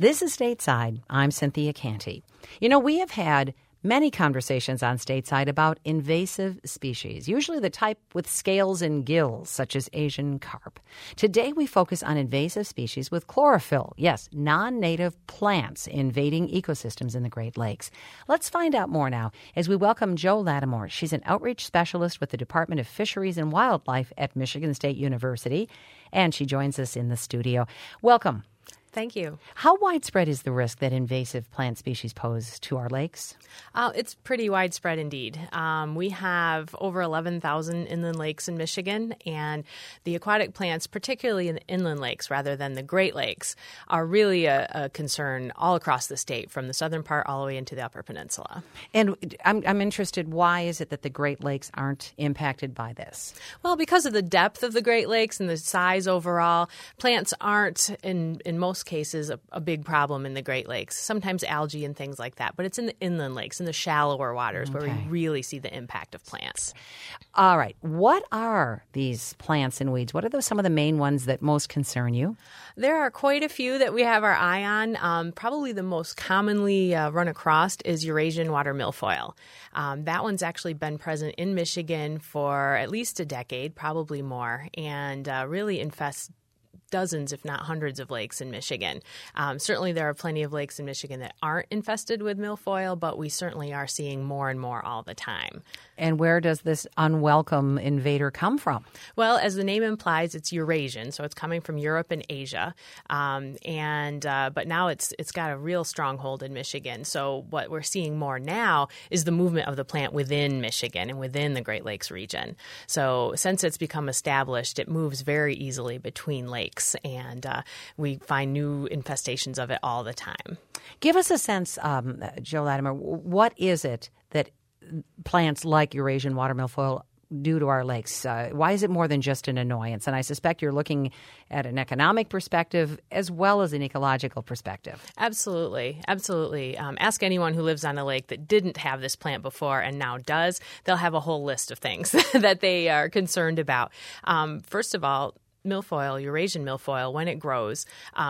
This is Stateside. I'm Cynthia Canty. You know, we have had many conversations on Stateside about invasive species, usually the type with scales and gills, such as Asian carp. Today, we focus on invasive species with chlorophyll. Yes, non-native plants invading ecosystems in the Great Lakes. Let's find out more now as we welcome Jo Lattimore. She's an outreach specialist with the Department of Fisheries and Wildlife at Michigan State University, and she joins us in the studio. Welcome. Thank you. How widespread is the risk that invasive plant species pose to our lakes? It's pretty widespread indeed. We have over 11,000 inland lakes in Michigan, and the aquatic plants, particularly in the inland lakes rather than the Great Lakes, are really a concern all across the state, from the southern part all the way into the Upper Peninsula. And I'm interested, why is it that the Great Lakes aren't impacted by this? Well, because of the depth of the Great Lakes and the size overall, plants aren't, in most cases, a big problem in the Great Lakes. Sometimes algae and things like that, but it's in the inland lakes, in the shallower waters, where we really see the impact of plants. All right. What are these plants and weeds? What are some of the main ones that most concern you? There are quite a few that we have our eye on. Probably the most commonly run across is Eurasian water milfoil. That one's actually been present in Michigan for at least a decade, probably more, and really infests dozens, if not hundreds, of lakes in Michigan. Certainly there are plenty of lakes in Michigan that aren't infested with milfoil, but we certainly are seeing more and more all the time. And where does this unwelcome invader come from? Well, as the name implies, it's Eurasian, so it's coming from Europe and Asia. But now it's got a real stronghold in Michigan. So what we're seeing more now is the movement of the plant within Michigan and within the Great Lakes region. So since it's become established, it moves very easily between lakes. And we find new infestations of it all the time. Give us a sense, Jo Lattimore, what is it that plants like Eurasian water milfoil do to our lakes? Why is it more than just an annoyance? And I suspect you're looking at an economic perspective as well as an ecological perspective. Absolutely. Absolutely. Ask anyone who lives on a lake that didn't have this plant before and now does. They'll have a whole list of things that they are concerned about. First of all, milfoil, Eurasian milfoil, when it grows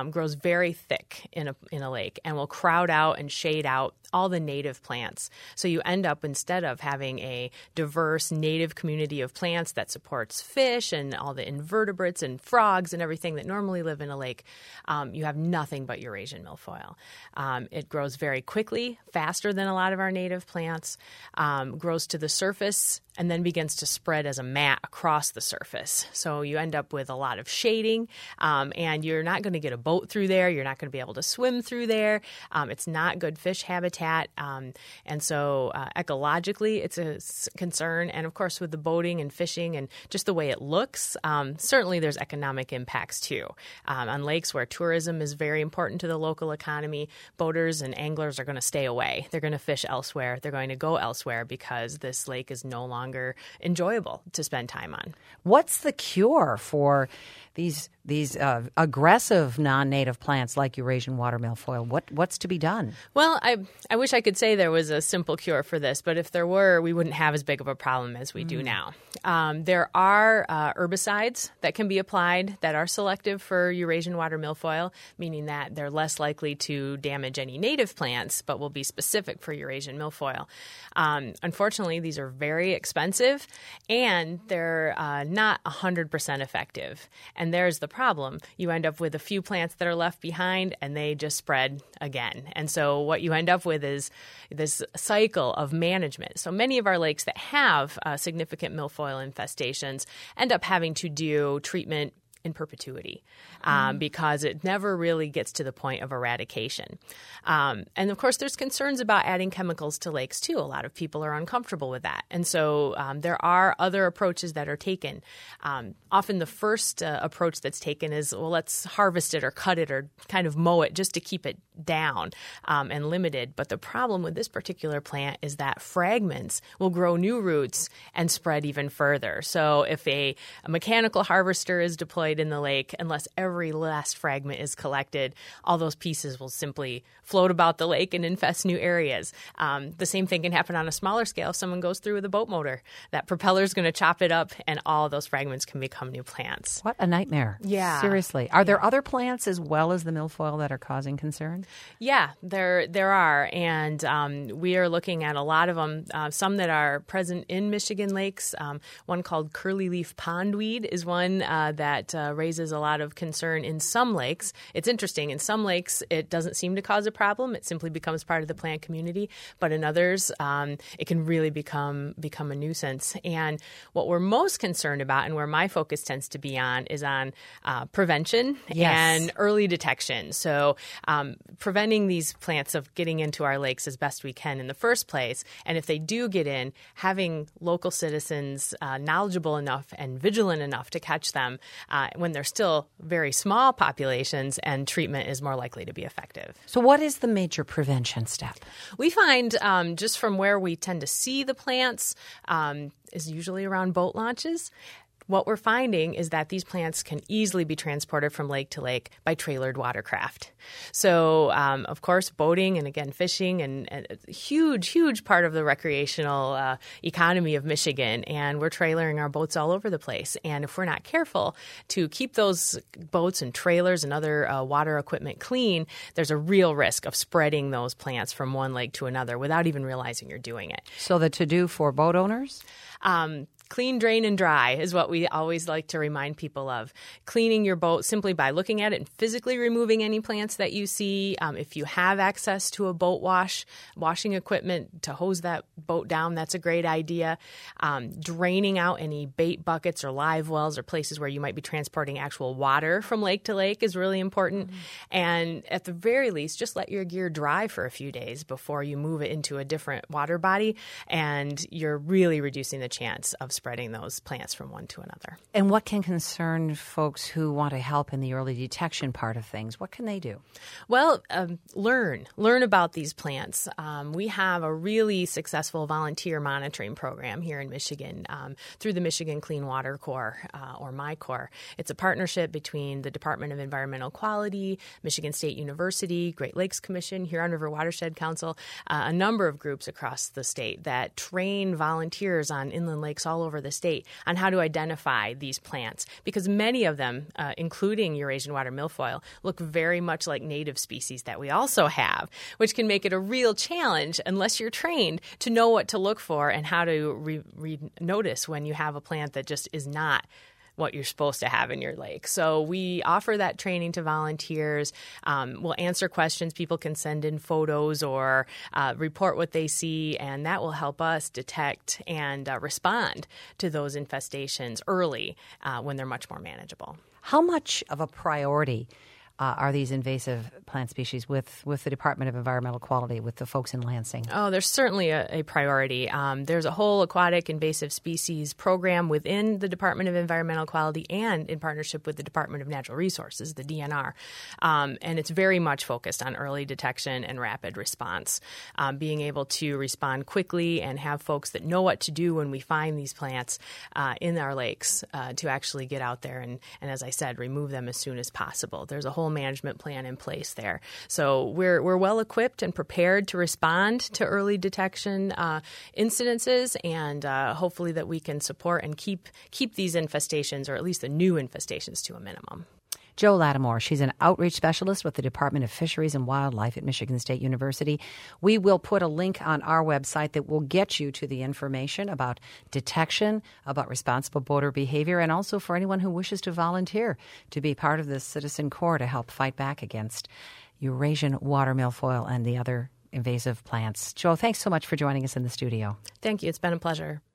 very thick in a lake and will crowd out and shade out all the native plants. So you end up, instead of having a diverse native community of plants that supports fish and all the invertebrates and frogs and everything that normally live in a lake, you have nothing but Eurasian milfoil. It grows very quickly, faster than a lot of our native plants, grows to the surface, and then begins to spread as a mat across the surface. So you end up with a lot of shading, and you're not going to get a boat through there. You're not going to be able to swim through there. It's not good fish habitat. And so ecologically, it's a concern. And of course, with the boating and fishing and just the way it looks, certainly there's economic impacts too. On lakes where tourism is very important to the local economy, boaters and anglers are going to stay away. They're going to fish elsewhere. They're going to go elsewhere because this lake is no longer enjoyable to spend time on. What's the cure for these aggressive non-native plants like Eurasian water milfoil? What's to be done? Well, I wish I could say there was a simple cure for this, but if there were, we wouldn't have as big of a problem as we do now. There are herbicides that can be applied that are selective for Eurasian water milfoil, meaning that they're less likely to damage any native plants, but will be specific for Eurasian milfoil. Unfortunately, these are very expensive, and they're not 100% effective. And there's the problem. You end up with a few plants that are left behind, and they just spread again. And so what you end up with is this cycle of management. So many of our lakes that have significant milfoil infestations end up having to do treatment in perpetuity because it never really gets to the point of eradication. And of course, there's concerns about adding chemicals to lakes too. A lot of people are uncomfortable with that. And so there are other approaches that are taken. Often the first approach that's taken is, well, let's harvest it or cut it or kind of mow it just to keep it down and limited. But the problem with this particular plant is that fragments will grow new roots and spread even further. So if a mechanical harvester is deployed site in the lake, unless every last fragment is collected, all those pieces will simply float about the lake and infest new areas. The same thing can happen on a smaller scale if someone goes through with a boat motor. That propeller is going to chop it up, and all of those fragments can become new plants. What a nightmare. Yeah. Seriously. Are there other plants as well as the milfoil that are causing concern? Yeah, there are, and we are looking at a lot of them. Some that are present in Michigan lakes. One called curly leaf pondweed is one that raises a lot of concern in some lakes. It's interesting. In some lakes, it doesn't seem to cause a problem. It simply becomes part of the plant community. But in others, it can really become a nuisance. And what we're most concerned about, and where my focus tends to be on, is on prevention and early detection. So preventing these plants of getting into our lakes as best we can in the first place. And if they do get in, having local citizens knowledgeable enough and vigilant enough to catch them when they're still very small populations, and treatment is more likely to be effective. So what is the major prevention step? We find just from where we tend to see the plants is usually around boat launches. What we're finding is that these plants can easily be transported from lake to lake by trailered watercraft. So, of course, boating and, again, fishing and a huge part of the recreational economy of Michigan. And we're trailering our boats all over the place. And if we're not careful to keep those boats and trailers and other water equipment clean, there's a real risk of spreading those plants from one lake to another without even realizing you're doing it. So the to-do for boat owners? Clean, drain, and dry is what we always like to remind people of. Cleaning your boat simply by looking at it and physically removing any plants that you see. If you have access to a boat washing equipment to hose that boat down, that's a great idea. Draining out any bait buckets or live wells or places where you might be transporting actual water from lake to lake is really important. Mm-hmm. And at the very least, just let your gear dry for a few days before you move it into a different water body, and you're really reducing the chance of spreading those plants from one to another. And what can concern folks who want to help in the early detection part of things? What can they do? Well, learn about these plants. We have a really successful volunteer monitoring program here in Michigan through the Michigan Clean Water Corps, or MyCorps. It's a partnership between the Department of Environmental Quality, Michigan State University, Great Lakes Commission, Huron River Watershed Council, a number of groups across the state that train volunteers on inland lakes all over the state on how to identify these plants, because many of them, including Eurasian water milfoil, look very much like native species that we also have, which can make it a real challenge unless you're trained to know what to look for and how to notice when you have a plant that just is not what you're supposed to have in your lake. So we offer that training to volunteers. We'll answer questions. People can send in photos or report what they see, and that will help us detect and respond to those infestations early when they're much more manageable. How much of a priority are these invasive plant species with the Department of Environmental Quality, with the folks in Lansing? Oh, there's certainly a priority. There's a whole aquatic invasive species program within the Department of Environmental Quality and in partnership with the Department of Natural Resources, the DNR. And it's very much focused on early detection and rapid response, being able to respond quickly and have folks that know what to do when we find these plants in our lakes to actually get out there and, as I said, remove them as soon as possible. There's a whole management plan in place there. So we're well equipped and prepared to respond to early detection incidences, and hopefully that we can support and keep these infestations, or at least the new infestations, to a minimum. Jo Lattimore, she's an outreach specialist with the Department of Fisheries and Wildlife at Michigan State University. We will put a link on our website that will get you to the information about detection, about responsible boater behavior, and also for anyone who wishes to volunteer to be part of this citizen corps to help fight back against Eurasian water milfoil and the other invasive plants. Jo, thanks so much for joining us in the studio. Thank you. It's been a pleasure.